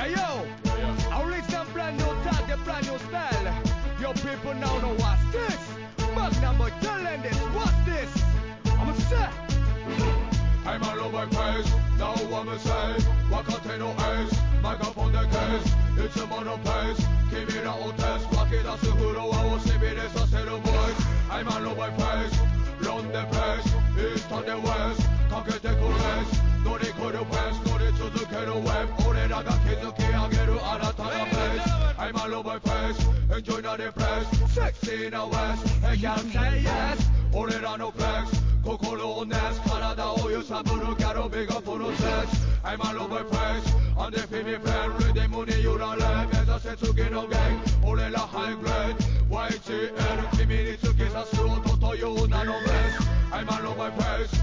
Hey yo, I release some brand new tag, a brand new style. Yo, people now know what's this. Magnum boy telling this, what's this? I'ma say. I'm all over place, now I'ma say Wakate no ace, microphone the case It's a monopace, 君らをテスト湧き出すフロアをしびれさせるボイス I'm all over place, run the place East and the west, かけてくレース乗り来るフェンス、乗り続けるウェブ俺らが築き上げる新たなベース I'm all over place, enjoy not the place Sexy na west, hey girl say yes 俺らのフレックス心を熱体を揺さぶるギャルビがプロセス I'm all over face On the Phoebe fan リディムに揺られ目指せ次のゲーム